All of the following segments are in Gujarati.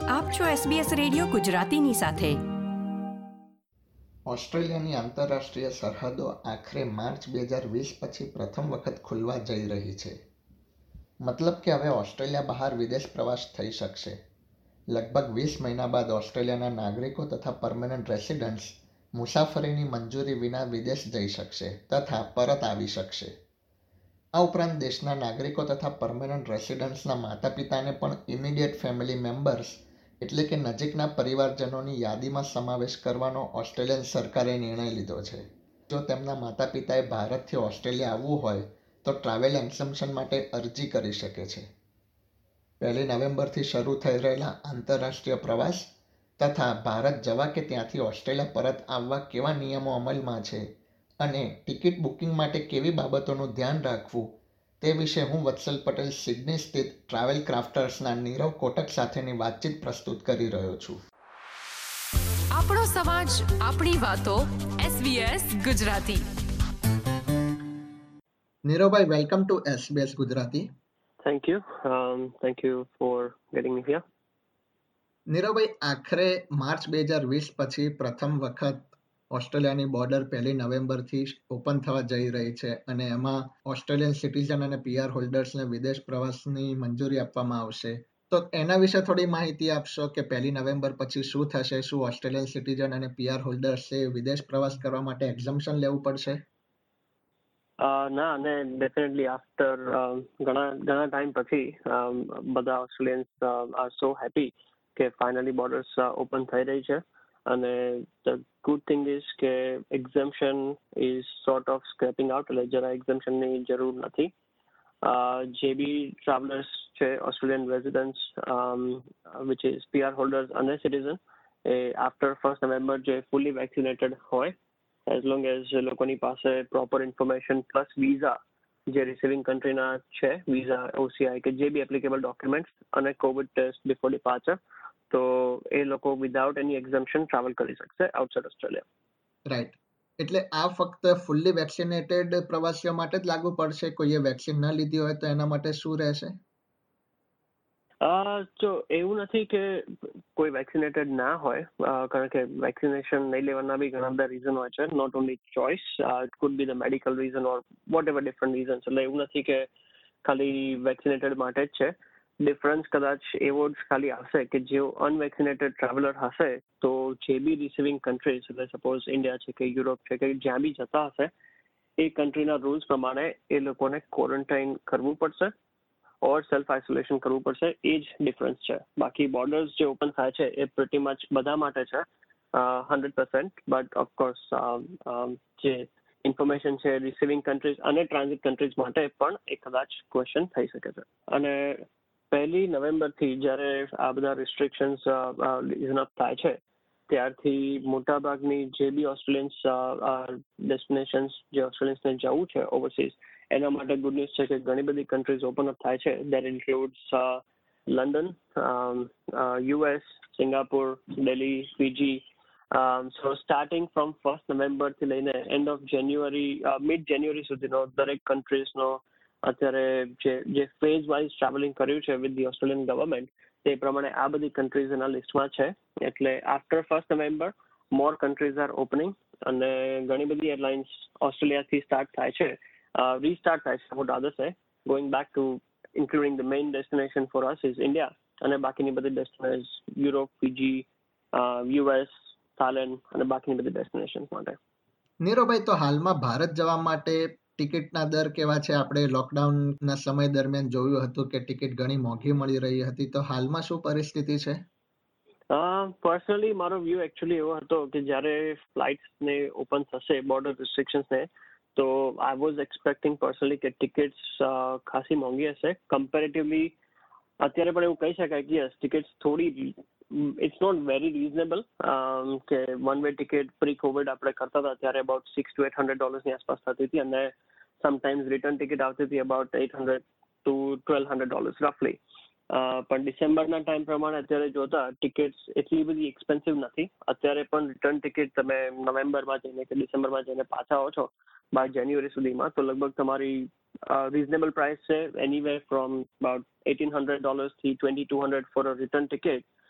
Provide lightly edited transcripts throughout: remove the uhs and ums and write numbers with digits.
આપ છો SBS રેડિયો ગુજરાતીની સાથે. ઓસ્ટ્રેલિયાની આંતરરાષ્ટ્રીય સરહદો આખરે માર્ચ 2020 પછી પ્રથમ વખત ખુલવા જઈ રહી છે. મતલબ કે હવે ઓસ્ટ્રેલિયા બહાર વિદેશ પ્રવાસ થઈ શકશે. લગભગ 20 મહિના બાદ ઓસ્ટ્રેલિયાના નાગરિકો તથા પરમેનન્ટ રેસિડન્ટ્સ મુસાફરીની મંજૂરી વિના વિદેશ જઈ શકશે તથા પરત આવી શકશે. આ ઉપરાંત દેશના નાગરિકો તથા પરમેનન્ટ રેસિડન્ટ્સના માતા પિતાને પણ ઇમિડિયેટ ફેમિલી મેમ્બર્સ એટલે કે નજીકના પરિવારજનોની યાદીમાં સમાવેશ કરવાનો ઓસ્ટ્રેલિયન સરકારે નિર્ણય લીધો છે. જો તેમના માતા પિતાએ ભારતથી ઓસ્ટ્રેલિયા આવવું હોય તો ટ્રાવેલ એક્ઝમ્પશન માટે અરજી કરી શકે છે. 1 નવેમ્બરથી શરૂ થઈ રહેલા આંતરરાષ્ટ્રીય પ્રવાસ તથા ભારત જવા કે ત્યાંથી ઓસ્ટ્રેલિયા પરત આવવા કેવા નિયમો અમલમાં છે અને ટિકિટ બુકિંગ માટે કેવી બાબતોનું ધ્યાન રાખવું તે વિશે હું વત્સલ પટેલ સિડની સ્થિત ટ્રાવેલ ક્રાફ્ટર્સના નીરવ કોટક સાથેની વાતચીત પ્રસ્તુત કરી રહ્યો છું. આપણો સમાજ, આપણી વાતો. SBS ગુજરાતી. નીરવભાઈ, welcome to SBS Gujarati. Thank you. Thank you for getting me here. નીરવભાઈ, આખરે માર્ચ 2020 પછી પ્રથમ વખત ઓસ્ટ્રેલિયાની બોર્ડર 1 નવેમ્બરથી ઓપન થવા જઈ રહી છે અને એમાં ઓસ્ટ્રેલિયન સિટીઝન અને PR હોલ્ડર્સને વિદેશ પ્રવાસની મંજૂરી આપવામાં આવશે. તો એના વિશે થોડી માહિતી આપશો કે 1 નવેમ્બર પછી શું થશે? શું ઓસ્ટ્રેલિયન સિટીઝન અને PR હોલ્ડર્સે વિદેશ પ્રવાસ કરવા માટે એક્ઝમ્પશન લેવું પડશે? ના, અને ડેફિનેટલી આફ્ટર ઘણા ટાઈમ પછી બધા ઓસ્ટ્રેલિયન્સ આર સો હેપી કે ફાઇનલી બોર્ડર્સ ઓપન થઈ રહી છે. અને ધ ગુડ થિંગ ઇઝ કે exemption is sort of scrapping out, એટલે જરા એક્ઝમ્પશનની જરૂર નથી. જે બી ટ્રાવેલર્સ છે, Australian residents which is PR holders અને સિટીઝન, એ આફ્ટર 1 નવેમ્બર જે ફૂલી વેક્સિનેટેડ હોય, એઝ લોંગ એઝ લોકોની પાસે પ્રોપર ઇન્ફોર્મેશન પ્લસ વિઝા જે રિસીવિંગ કન્ટ્રીના છે, વિઝા, OCI કે જે બી એપ્લિકેબલ ડોક્યુમેન્ટ્સ અને કોવિડ ટેસ્ટ બિફોર ડિપાર્ચર, તો એ લોકો વિધાઉટ એની એક્ઝમ્પશન ટ્રાવેલ કરી શકશે આઉટસાઇડ ઓસ્ટ્રેલિયા. રાઈટ. એટલે આ ફક્ત ફૂલ્લી વેક્સિનેટેડ પ્રવાસીઓ માટે જ લાગુ પડશે? કોઈએ વેક્સિન ન લીધી હોય તો એના માટે શું રહેશે? તો એવું નથી કે કોઈ વેક્સિનેટેડ ના હોય, કારણ કે વેક્સિનેશન નહીં લેવાના બી ઘણા બધા રીઝન હોય છે. Not only choice, it could be the medical reason or whatever different reasons. એટલે એવું નથી કે ખાલી વેક્સિનેટેડ માટે જ છે. ડિફરન્સ કદાચ એવો જ ખાલી આવશે કે જેઓ અનવેક્સિનેટેડ ટ્રાવેલર હશે તો જે બી રિસીવિંગ કન્ટ્રીઝ, એટલે સપોઝ ઇન્ડિયા છે કે યુરોપ છે કે જ્યાં બી જતા હશે, એ કન્ટ્રીના રૂલ્સ પ્રમાણે એ લોકોને ક્વોરન્ટાઇન કરવું પડશે ઓર સેલ્ફ આઇસોલેશન કરવું પડશે. એ જ ડિફરન્સ છે. બાકી બોર્ડર્સ જે ઓપન થાય છે એ પ્રિટી મચ બધા માટે છે 100%. બટ ઓફકોર્સ જે ઇન્ફોર્મેશન છે રિસીવિંગ કન્ટ્રીઝ અને ટ્રાન્ઝિટ કન્ટ્રીઝ માટે પણ એ કદાચ ક્વેશ્ચન થઈ શકે છે. અને 1 નવેમ્બરથી જ્યારે આ બધા રિસ્ટ્રિક્શન્સ ઇઝન અપ થાય છે ત્યારથી મોટાભાગની જે બી ઓસ્ટ્રેલિયન્સ ડેસ્ટિનેશન્સ જે ઓસ્ટ્રેલિયન્સને જવું છે ઓવરસીઝ, એના માટે ગુડ ન્યૂઝ છે કે ઘણી બધી કન્ટ્રીઝ ઓપન અપ થાય છે. That includes London, US, Singapore, Delhi, Fiji. So starting from 1 નવેમ્બરથી લઈને end of January, mid January સુધીનો દરેક કન્ટ્રીઝનો અત્યારે જે ફેઝ વાઇઝ ટ્રાવેલિંગ કર્યું છે વિથ ધી ઓસ્ટ્રેલિયન ગવર્મેન્ટ, તે પ્રમાણે આ બધી કન્ટ્રીઝ એના લિસ્ટમાં છે. એટલે after 1 November more countries are opening અને ઘણી બધી એરલાઇન્સ ઓસ્ટ્રેલિયાથી સ્ટાર્ટ થાય છે, રીસ્ટાર્ટ થાય છે, what other say, going back to including the main destination for us is India, અને બાકીની બધી destination Europe, Fiji, US, Thailand અને બાકીની બધી ડેસ્ટિનેશન માટે. નીરવભાઈ, તો હાલમાં ભારત જવા માટે ટિકિટના દર કેવા છે? આપણે લોકડાઉનના સમય દરમિયાન જોયું હતું કે ટિકિટ ઘણી મોંઘી મળી રહી હતી, તો હાલમાં શું પરિસ્થિતિ છે? પર્સનલી મારો વ્યૂ એકચ્યુઅલી એવો હતો કે જ્યારે ફ્લાઇટ્સને ઓપન થશે બોર્ડર રિસ્ટ્રિક્શન્સને, તો આઈ વોઝ એક્સપેક્ટિંગ પર્સનલી કે ટિકિટ્સ ખાસી મોંઘી હશે કમ્પેરેટિવલી. અત્યારે પણ એવું કહી શકાય કે યસ, ટિકિટ્સ થોડી, ઇટ્સ નોટ વેરી રીઝનેબલ. કે one way ticket pre Covid આપણે કરતા હતા ત્યારે અબાઉટ $600 to $800 આસપાસ થતી હતી, અને સમટાઇમ્સ રિટર્ન ટિકિટ આવતી હતી અબાઉટ $800 to $1,200 રફલી. પણ ડિસેમ્બરના ટાઈમ પ્રમાણે અત્યારે જોતા ટિકિટ્સ એટલી બધી એક્સપેન્સિવ નથી. અત્યારે પણ રિટર્ન ટિકિટ તમે નવેમ્બરમાં જઈને કે ડિસેમ્બરમાં જઈને પાછા આવો છો બાય જાન્યુઆરી સુધીમાં, તો લગભગ તમારી રીઝનેબલ પ્રાઇસ છે, એનીવે ફ્રોમ અબાઉટ $1,800 થી $2,200 ફોર અ રિટર્ન ટિકિટ.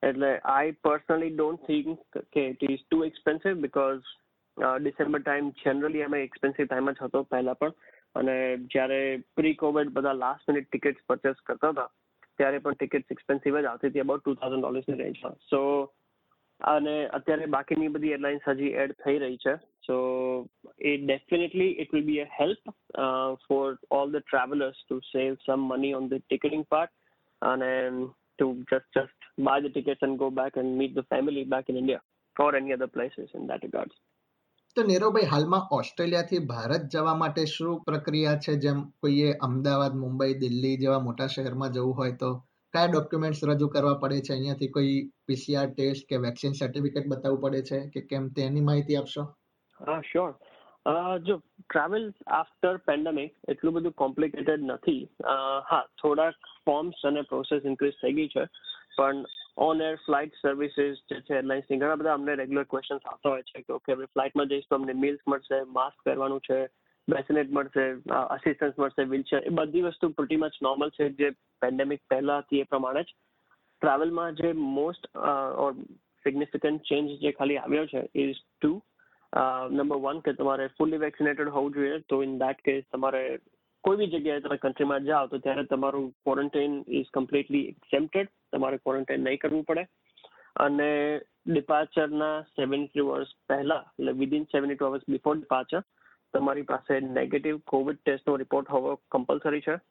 એટલે આઈ પર્સનલી ડોન્ટ થિંક કે it is too expensive because December time generally અમે એક્સપેન્સિવ ટાઈમ જ હતો પહેલા પણ, અને જ્યારે પ્રી કોવિડ બધા લાસ્ટ મિનિટ ટિકિટ્સ પરચેસ કરતા હતા ત્યારે પણ ટિકિટ્સ એક્સપેન્સિવ જ આવતી હતી, અબાઉટ $2,000 રેન્જમાં. સો અને અત્યારે બાકીની બધી એરલાઇન્સ હજી એડ થઈ રહી છે. સો એ definitely it will be a help for all the travellers to save some money on the ticketing part અને to just buy the tickets and go back and meet the family back in India or any other places in that regards. તો નીરવભાઈ, હાલમાં ઓસ્ટ્રેલિયાથી ભારત જવા માટે શું પ્રક્રિયા છે? જેમ કોઈએ અમદાવાદ, મુંબઈ, દિલ્હી જેવા મોટા શહેરમાં જવું હોય તો કયા ડોક્યુમેન્ટ્સ રજૂ કરવા પડે છે? અહીંયાથી કોઈ PCR ટેસ્ટ કે વેક્સિન સર્ટિફિકેટ બતાવવું પડે છે કે કેમ, તેની માહિતી આપશો? હા, શ્યોર. જો ટ્રાવેલ આફ્ટર પેન્ડેમિક એટલું બધું કોમ્પ્લિકેટેડ નથી. હા, થોડાક ફોર્મ્સ અને પ્રોસેસ ઇન્ક્રીઝ થઈ ગઈ છે, પણ ઓન એર ફ્લાઇટ સર્વિસીસ જે છે એરલાઇન્સની, ઘણા બધા અમને રેગ્યુલર ક્વેશ્ચન્સ આવતા હોય છે કે ઓકે હવે ફ્લાઇટમાં જઈશ તો અમને મીલ્સ મળશે, માસ્ક પહેરવાનું છે, બેસિનેટ મળશે, અસિસ્ટન્સ મળશે, વ્હીલચેર, એ બધી વસ્તુ પ્રિટી મચ નોર્મલ છે જે પેન્ડેમિક પહેલા હતી એ પ્રમાણે જ. ટ્રાવેલમાં જે મોસ્ટ ઓર સિગ્નિફિકન્ટ ચેન્જ જે ખાલી આવ્યો છે ઇઝ ટુ નંબર 1 કે તમારે ફુલ્લી વેક્સિનેટેડ હોવું જોઈએ. તો ઇન દેટ કેસ તમારે કોઈ બી જગ્યાએ તમે કન્ટ્રીમાં જાઓ તો ત્યારે તમારું ક્વોરન્ટાઇન ઇઝ કમ્પ્લીટલી એક્સેમ્પ્ટેડ, તમારે ક્વોરન્ટાઇન નહીં કરવું પડે. અને ડિપાર્ચરના 72 અવર્સ પહેલા, એટલે વિધિન 72 અવર્સ બિફોર ડિપાર્ચર તમારી પાસે નેગેટિવ કોવિડ ટેસ્ટનો રિપોર્ટ હોવો કમ્પલસરી છે,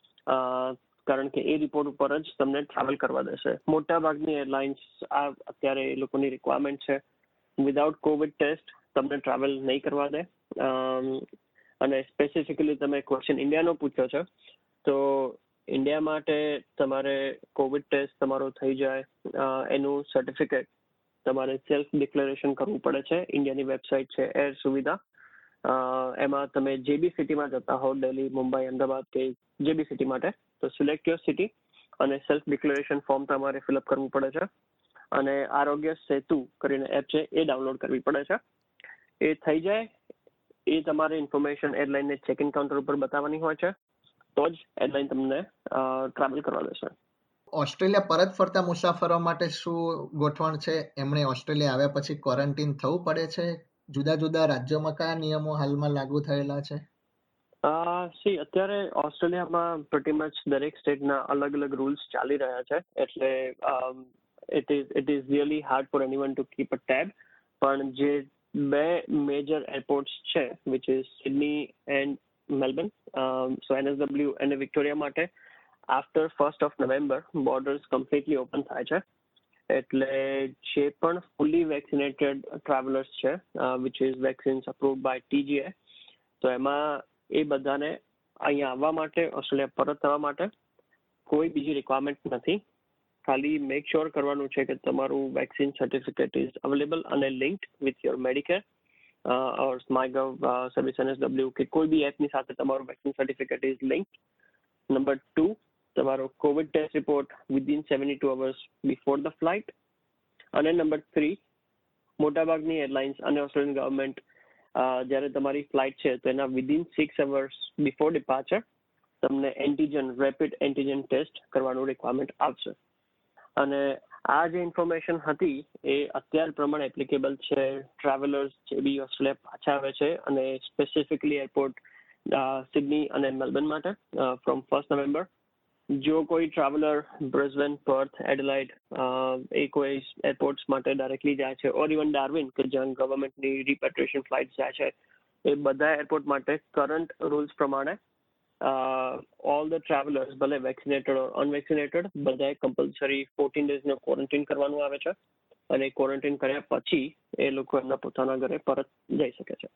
કારણ કે એ રિપોર્ટ ઉપર જ તમને ટ્રાવેલ કરવા દેશે. મોટાભાગની એરલાઇન્સ આ અત્યારે એ લોકોની રિક્વાયરમેન્ટ છે. વિધાઉટ કોવિડ ટેસ્ટ તમને ટ્રાવેલ નહીં કરવા દે. અને સ્પેસિફિકલી તમે ક્વેશ્ચન ઇન્ડિયાનો પૂછ્યો છે, તો ઇન્ડિયા માટે તમારે કોવિડ ટેસ્ટ તમારો થઈ જાય, એનું સર્ટિફિકેટ તમારે સેલ્ફ ડિક્લેરેશન કરવું પડે છે. ઇન્ડિયાની વેબસાઇટ છે એર સુવિધા, એમાં તમે જે બી સિટીમાં જતા હો, દિલ્હી, મુંબઈ, અમદાવાદ કે જે બી સિટી માટે, તો સિલેક્ટ યોર સિટી અને સેલ્ફ ડિક્લેરેશન ફોર્મ તમારે ફિલઅપ કરવું પડે છે. અને આરોગ્ય સેતુ કરીને એપ છે એ ડાઉનલોડ કરવી પડે છે. એ થઈ જાય, એ તમારે ઇન્ફોર્મેશન એરલાઇનને ચેક ઇન કાઉન્ટર ઉપર બતાવવાની હોય છે, તો જ એરલાઇન તમને ટ્રાવેલ કરવા દેશે. ઓસ્ટ્રેલિયા પરત ફરતા મુસાફરો માટે શું ગોઠવણ છે? એમણે ઓસ્ટ્રેલિયા આવ્યા પછી ક્વોરન્ટીન થવું પડે છે? જુદા જુદા રાજ્યોમાં કયા નિયમો હાલમાં લાગુ થયેલા છે? અત્યારે ઓસ્ટ્રેલિયામાં પ્રિટી મચ દરેક સ્ટેટના અલગ અલગ રૂલ્સ ચાલી રહ્યા છે, એટલે it is really hard for anyone to keep a tab. પણ જે બે મેજર એરપોર્ટ્સ છે, which is Sydney and Melbourne, so NSW અને વિક્ટોરિયા માટે after 1st of November borders completely open થાય છે. એટલે જે પણ ફુલ્લી વેક્સિનેટેડ ટ્રાવેલર્સ છે, which is vaccines approved by TGA, તો એમાં એ બધાને અહીંયા આવવા માટે, ઓસ્ટ્રેલિયા પરત થવા માટે કોઈ બીજી રિક્વાયરમેન્ટ નથી. ખાલી મેક શ્યોર કરવાનું છે કે તમારું વેક્સિન સર્ટિફિકેટ ઇઝ અવેલેબલ અને linked with your Medicare or myGov service NSW કે કોઈ બી એપની સાથે તમારું vaccine certificate is linked. Number 2, તમારો Covid test report within 72 hours before the flight. અને નંબર 3, મોટાભાગની એરલાઇન્સ અને ઓસ્ટ્રેલિયન ગવર્મેન્ટ જ્યારે તમારી ફ્લાઇટ છે તો એના વિધિન 6 અવર્સ બિફોર ડિપાર્ચર તમને રેપિડ એન્ટીજન ટેસ્ટ કરવાનું રિક્વાયરમેન્ટ આવશે. અને આ જે ઇન્ફોર્મેશન હતી એ અત્યાર પ્રમાણે એપ્લિકેબલ છે ટ્રાવેલર્સ જે બી ઓસ્ટ્રેલિયા પાછા આવે છે, અને સ્પેસિફિકલી એરપોર્ટ સિડની અને મેલબર્ન માટે ફ્રોમ 1st November. જો કોઈ ટ્રાવેલર બ્રિસ્બેન, પર્થ, એડેલાઇડ એ કોઈ એરપોર્ટ્સ માટે ડાયરેક્ટલી જાય છે, ઓર ઇવન ડાર્વિન કે જ્યાં ગવર્મેન્ટની રિપેટ્રિએશન ફ્લાઇટ જાય છે, એ બધા એરપોર્ટ માટે કરંટ રૂલ્સ પ્રમાણે all the travelers, ભલે વેક્સિનેટેડ ઓર અનવેક્સિનેટેડ, બધાએ કમ્પલસરી 14 ડેઝનો ક્વોરન્ટાઇન કરવાનું આવે છે, અને ક્વોરન્ટાઇન કર્યા પછી એ લોકો એમના પોતાના ઘરે પરત જઈ શકે છે.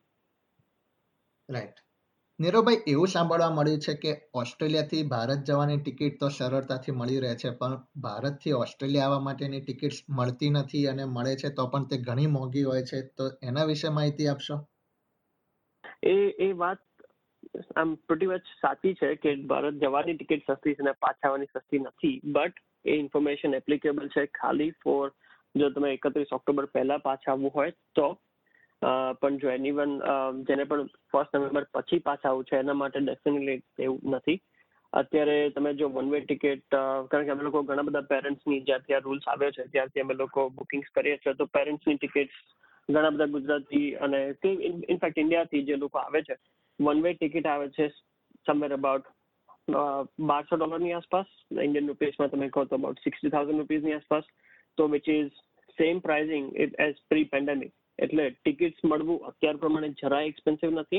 રાઈટ. નીરવભાઈ, એવું સાંભળવા મળ્યું છે કે ઓસ્ટ્રેલિયાથી ભારત જવાની ટિકિટ તો સરળતાથી મળી રહે છે, પણ ભારતથી ઓસ્ટ્રેલિયા આવવા માટેની ટિકિટ મળતી નથી, અને મળે છે તો પણ તે ઘણી મોંઘી હોય છે. તો એના વિશે માહિતી આપશો? એ વાત આમ પ્રિટી મચ સાચી છે કે ભારત જવાની ટિકિટ સસ્તી છે અને પાછા આવવાની સસ્તી નથી, બટ એ ઇન્ફોર્મેશન એપ્લિકેબલ છે ખાલી ફોર જો તમે 31 ઓક્ટોબર પહેલા પાછા આવવું હોય તો. પણ જો જેને પણ 1st November પછી પાછા આવવું છે એના માટે ડેફિનેટલી એવું નથી. અત્યારે તમે જો વન વે ટિકિટ, કારણ કે અમે લોકો ઘણા બધા પેરેન્ટ્સની જ્યારથી આ રૂલ્સ આવ્યો છે ત્યારથી અમે લોકો બુકિંગ્સ કરીએ છીએ, તો પેરેન્ટ્સની ટિકિટ્સ ઘણા બધા ગુજરાતી અને ઇનફેક્ટ ઇન્ડિયાથી જે લોકો આવે છે, વન વે ટિકિટ આવે છે સમવેર અબાઉટ $1200 આસપાસ. ઇન્ડિયન રૂપીસમાં તમે કહો તો અબાઉટ 60,000 રૂપીસની આસપાસ. તો which is same pricing as pre pandemic. એટલે ટિકિટ્સ મળવું અત્યાર પ્રમાણે જરાય એક્સપેન્સિવ નથી.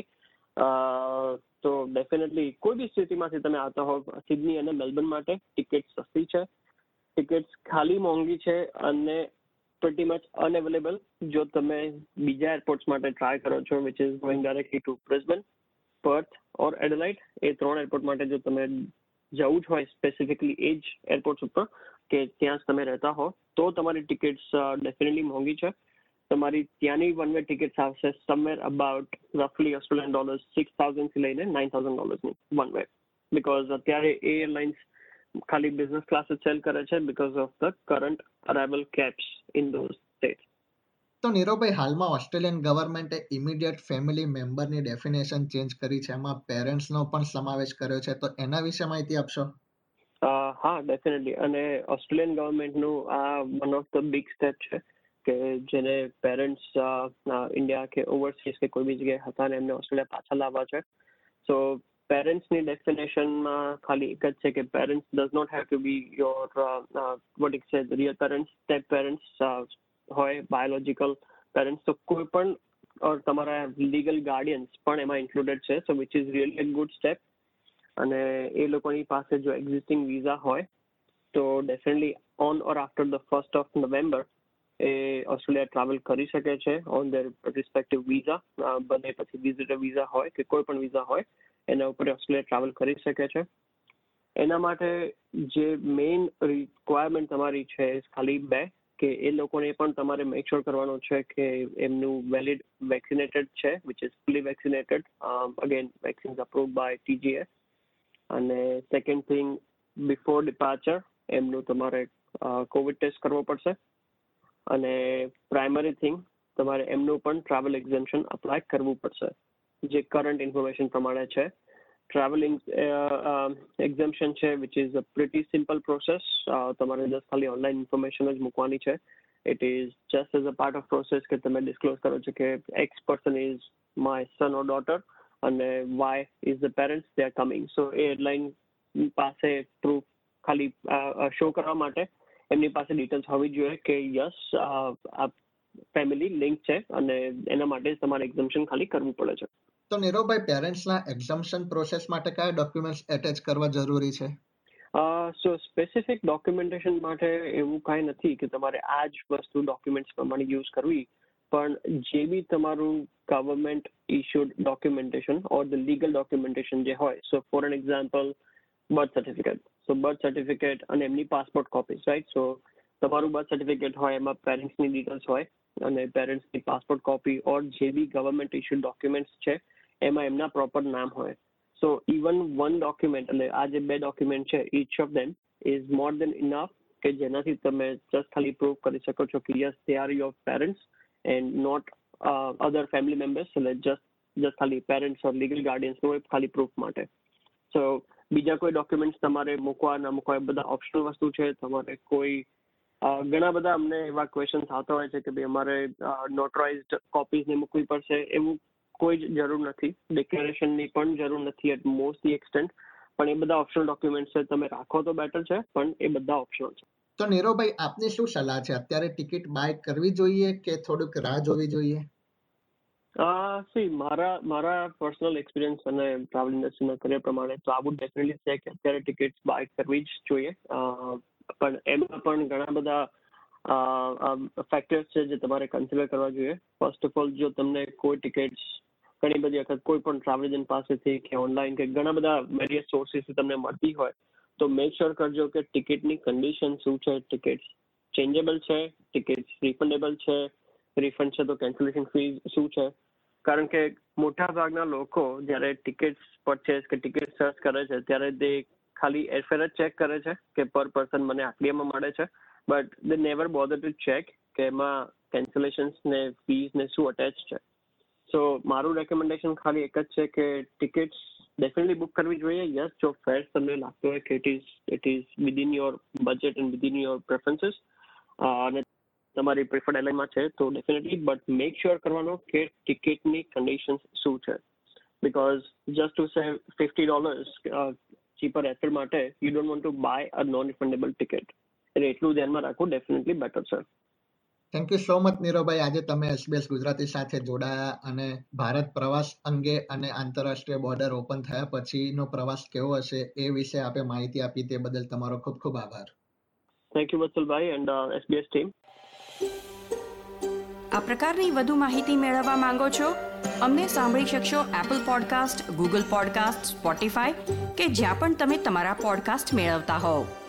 તો ડેફિનેટલી કોઈ બી સ્થિતિમાંથી તમે આવતા હો, સિડની અને મેલબર્ન માટે ટિકિટ સસ્તી છે, ટિકિટ્સ ખાલી મોંઘી છે અને પ્રિટી મચ અનઅવેલેબલ જો તમે બીજા એરપોર્ટ્સ માટે ટ્રાય કરો છો, which is going directly to Brisbane, Perth or Adelaide. એ 3 એરપોર્ટ માટે જો તમે જવું જ હોય સ્પેસિફિકલી એ જ એરપોર્ટ્સ ઉપર કે ત્યાં જ તમે રહેતા હો, તો તમારી ટિકિટ્સ ડેફિનેટલી મોંઘી છે. તમારી ત્યાંની વન વે ટિકિટ્સ આવશે સમવેર અબાઉટ રફલી $6,000 થી લઈને $9,000 વન વે. બિકોઝ અત્યારે એ એરલાઇન્સ ખાલી બિઝનેસ ક્લાસ જ સેલ કરે છે because of the current arrival caps in those states. તો નીરવભાઈ, હાલમાં ઓસ્ટ્રેલિયન ગવર્મેન્ટે ઇમિડિયેટ ફેમિલી મેમ્બરની ડેફિનેશન ચેન્જ કરી છે, એમાં પેરેન્ટ્સનો પણ સમાવેશ કર્યો છે, તો એના વિશે માહિતી આપશો? હા, ડેફિનેટલી. અને ઓસ્ટ્રેલિયન ગવર્મેન્ટનું આ one of the big step છે કે જેને પેરેન્ટ્સ ઇન્ડિયા કે ઓવરસીઝ કે કોઈ બી જગ્યાએ હતા ને એમને ઓસ્ટ્રેલિયા પાછા લાવવા છે. સો પેરેન્ટ્સની ડેફિનેશનમાં ખાલી એક જ છે કે parents does not have to be your what it say real parents, step parents હોય, બાયોલોજિકલ પેરેન્ટ્સ, તો કોઈ પણ તમારા લીગલ ગાર્ડિયન્સ પણ એમાં ઇન્ક્લુડેડ છે. So which is really a good step. અને એ લોકોની પાસે જો એક્ઝિસ્ટિંગ વિઝા હોય તો definitely on or after the 1st of November એ ઓસ્ટ્રેલિયા ટ્રાવેલ કરી શકે છે ઓન ધેર રિસ્પેક્ટિવ વિઝા. ભલે પછી વિઝિટર વિઝા હોય કે કોઈ પણ વિઝા હોય, એના ઉપર ઓસ્ટ્રેલિયા ટ્રાવેલ કરી શકે છે. એના માટે જે મેઇન રિક્વાયરમેન્ટ તમારી છે ખાલી 2 કે એ લોકોને પણ તમારે મેક શ્યોર કરવાનું છે કે એમનું વેલિડ વેક્સિનેટેડ છે, which is fully vaccinated, again vaccines approved by TGA. અને સેકન્ડ થિંગ, બિફોર ડિપાર્ચર એમનું તમારે કોવિડ ટેસ્ટ કરવો પડશે. અને પ્રાઇમરી થિંગ, તમારે એમનું પણ ટ્રાવેલ એક્ઝેમ્પશન અપ્લાય કરવું પડશે, જે કરંટ ઇન્ફોર્મેશન પ્રમાણે છે. ટ્રાવેલિંગ એક્ઝેમ્પશન છે which is a pretty simple process. તમારે જસ્ટ ખાલી ઓનલાઈન ઇન્ફોર્મેશન જ મૂકવાની છે. It is just as a part of process કે તમે ડિસ્ક્લોઝ કરો છો કે X person is my son or daughter અને Y is the parents, they are coming. So એ એરલાઇન પાસે પ્રૂફ ખાલી શો કરવા માટે એમની પાસે ડિટેલ્સ હોવી જોઈએ કે યસ આ ફેમિલી લિંક છે અને એના માટે તમારે એક્ઝમ્પશન ખાલી કરવું પડે છે. તો નીરવભાઈ, પેરેન્ટ્સના એક્ઝમ્પશન પ્રોસેસ માટે કયા ડોક્યુમેન્ટ્સ એટેચ કરવા જરૂરી છે? સો સ્પેસિફિક ડોક્યુમેન્ટેશન માટે એવું કાંઈ નથી કે તમારે આ જ વસ્તુ ડોક્યુમેન્ટ્સ પ્રમાણે યુઝ કરવી, પણ જે બી તમારું government issued documentation or the legal documentation જે હોય, so for an example birth certificate. So birth certificate અને એમની પાસપોર્ટ કોપીઝ, રાઈટ? સો તમારું બર્થ સર્ટિફિકેટ હોય એમાં પેરેન્ટ્સની ડિટેલ્સ હોય અને પેરેન્ટ્સની પાસપોર્ટ કોપી ઓર જે બી ગવર્મેન્ટ ઇશ્યુડ ડોક્યુમેન્ટ્સ છે એમાં એમના પ્રોપર નામ હોય. સો ઇવન વન ડોક્યુમેન્ટ, એટલે આ જે 2 ડોક્યુમેન્ટ છે, each of them is more than enough કે જેનાથી તમે જસ્ટ ખાલી પ્રૂવ કરી શકો છો કે yes they are your parents and not other family members. એટલે જસ્ટ ખાલી પેરેન્ટ્સ ઓર લીગલ ગાર્ડિયન્સનું હોય ખાલી પ્રૂફ માટે. સો બીજા કોઈ ડોક્યુમેન્ટ્સ તમારે મૂકવા ના મૂકવા એ બધા ઓપ્શનલ વસ્તુ છે. તમારે કોઈ ઘણા બધા અમને એવા ક્વેશ્ચન્સ આવતા હોય છે કે ભાઈ અમારે નોટરાઇઝ્ડ કોપીઝને મૂકવી પડશે. એવું કોઈ જ જરૂર નથી. ડિક્લેરેશનની પણ જરૂર નથી એટ મોસ્ટ ધી એક્સટેન્ટ. પણ એ બધા ઓપ્શનલ ડોક્યુમેન્ટ્સ છે, તમે રાખો તો બેટર છે, પણ એ બધા ઓપ્શનલ છે. તો નીરવભાઈ, આપની શું સલાહ છે? અત્યારે ટિકિટ બાય કરવી જોઈએ કે થોડુંક રાહ જોવી જોઈએ? મારા પર્સનલ એક્સપિરિયન્સ અને ટ્રાવેલ ઇન્ડસ્ટ્રીના કરિયર પ્રમાણે તો આવું ડેફિનેટલી છે કે અત્યારે ટિકિટ્સ બાય કરવી જ જોઈએ. પણ એમાં પણ ઘણા બધા ફેક્ટર્સ છે જે તમારે કન્સિડર કરવા જોઈએ. ફર્સ્ટ ઓફ ઓલ, જો તમને કોઈ ટિકિટ્સ ઘણી બધી વખત કોઈ પણ ટ્રાવેલ એજન્ટ પાસેથી કે ઓનલાઈન કે ઘણા બધા વેરિયસ સોર્સિસથી તમને મળતી હોય તો મેક શ્યોર કરજો કે ટિકિટની કન્ડિશન શું છે, ટિકિટ્સ ચેન્જેબલ છે, ટિકિટ્સ રિફંડેબલ છે, રિફંડ છે તો કેન્સલેશન ફી શું છે. કારણ કે મોટા ભાગના લોકો જ્યારે ટિકિટ્સ પરચેસ કે ટિકિટ સર્ચ કરે છે ત્યારે તે ખાલી એરફેર જ ચેક કરે છે કે પર પર્સન મને આટલીમાં મળે છે, but they never bother to check કે એમાં કેન્સલેશન્સ ને ફીઝ ને શું અટેચ છે. સો મારું રેકમેન્ડેશન ખાલી એક જ છે કે ટિકિટ્સ ડેફિનેટલી બુક કરવી જોઈએ. યસ, જો ફેર્સ તમને લાગતો હોય કે it is within your budget and within your preferences અને તમારી પ્રિફર્ડ એરલાઇનમાં છે તો ડેફિનેટલી, બટ મેક શ્યોર કરવાનો કે ટિકિટની કન્ડિશન્સ શું છે. Because just to save $50 cheaper airfare માટે you don't want to buy a non refundable ticket. એટલે એટલું ધ્યાનમાં રાખવું ડેફિનેટલી બેટર છે. થેન્ક યુ સો મચ નીરવભાઈ. આજે તમે SBS ગુજરાતી સાથે જોડાયા અને ભારત પ્રવાસ અંગે અને આંતરરાષ્ટ્રીય બોર્ડર ઓપન થયા પછીનો પ્રવાસ કેવો હશે એ વિશે આપે માહિતી આપી તે બદલ તમારો ખૂબ ખૂબ આભાર. થેન્ક યુ વત્સલભાઈ એન્ડ SBS ટીમ. આ પ્રકારની વધુ માહિતી મેળવવા માંગો છો? અમને સાંભળી શકશો Apple podcast, Google podcast, Spotify કે જ્યાં પણ તમે તમારા પોડકાસ્ટ મેળવતા હોવ.